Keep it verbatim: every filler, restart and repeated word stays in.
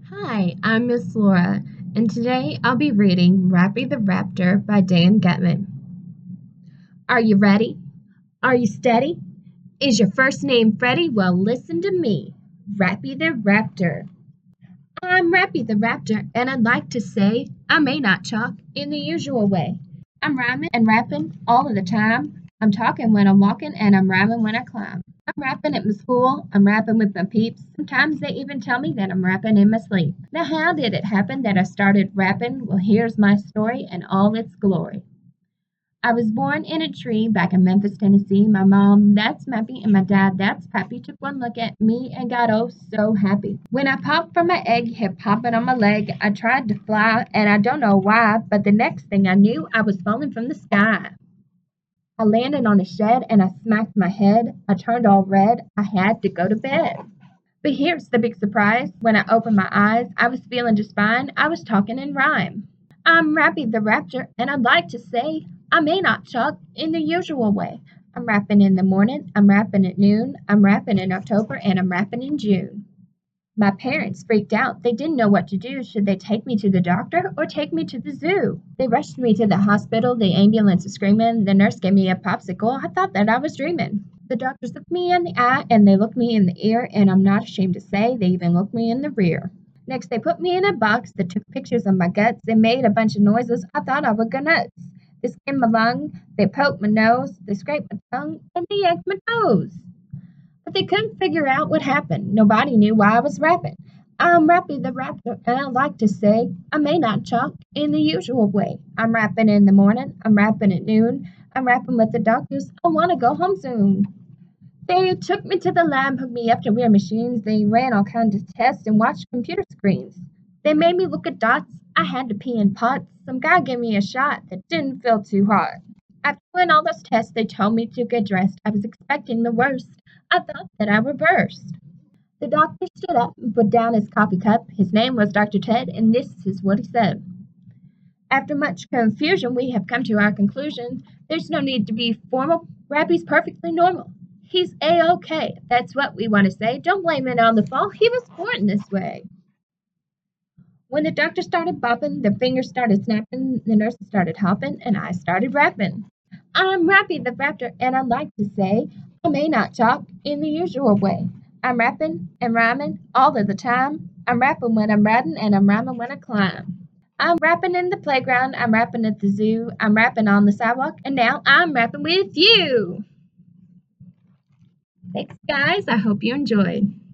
Hi, I'm Miss Laura, and today I'll be reading Rappy the Raptor by Dan Gutman. Are you ready? Are you steady? Is your first name Freddy? Well, listen to me, Rappy the Raptor. I'm Rappy the Raptor, and I'd like to say I may not talk in the usual way. I'm rhyming and rapping all of the time. I'm talking when I'm walking, and I'm rhyming when I climb. I'm rapping at my school, I'm rapping with my peeps. Sometimes they even tell me that I'm rapping in my sleep. Now, how did it happen that I started rapping? Well, here's my story in all its glory. I was born in a tree back in Memphis, Tennessee. My mom, that's Mappy, and my dad, that's Pappy, took one look at me and got oh so happy. When I popped from my egg, hip hopping on my leg, I tried to fly, and I don't know why, but the next thing I knew, I was falling from the sky. I landed on a shed and I smacked my head. I turned all red. I had to go to bed. But here's the big surprise. When I opened my eyes, I was feeling just fine. I was talking in rhyme. I'm Rappy the Raptor, and I'd like to say I may not talk in the usual way. I'm rapping in the morning, I'm rapping at noon, I'm rapping in October, and I'm rapping in June. My parents freaked out. They didn't know what to do. Should they take me to the doctor or take me to the zoo? They rushed me to the hospital. The ambulance was screaming. The nurse gave me a popsicle. I thought that I was dreaming. The doctors looked me in the eye and they looked me in the ear, and I'm not ashamed to say they even looked me in the rear. Next, they put me in a box. They took pictures of my guts. They made a bunch of noises. I thought I would go nuts. They skinned my lung. They poked my nose. They scraped my tongue. And they yanked my toes. But they couldn't figure out what happened. Nobody knew why I was rapping. I'm Rappy the Raptor, and I like to say I may not talk in the usual way. I'm rapping in the morning, I'm rapping at noon, I'm rapping with the doctors. I want to go home soon. They took me to the lab, hooked me up to weird machines. They ran all kinds of tests and watched computer screens. They made me look at dots. I had to pee in pots. Some guy gave me a shot that didn't feel too hot. After doing all those tests, they told me to get dressed. I was expecting the worst. I thought that I reversed. The doctor stood up and put down his coffee cup. His name was Doctor Ted, and this is what he said. After much confusion, we have come to our conclusion. There's no need to be formal. Rappy's perfectly normal. He's A-OK. That's what we want to say. Don't blame it on the fall. He was born this way. When the doctor started bopping, the fingers started snapping, the nurses started hopping, and I started rapping. I'm Rappy the Raptor, and I'd like to say I may not talk in the usual way. I'm rapping and rhyming all of the time. I'm rapping when I'm riding, and I'm rhyming when I climb. I'm rapping in the playground, I'm rapping at the zoo, I'm rapping on the sidewalk, and now I'm rapping with you. Thanks, guys. I hope you enjoyed.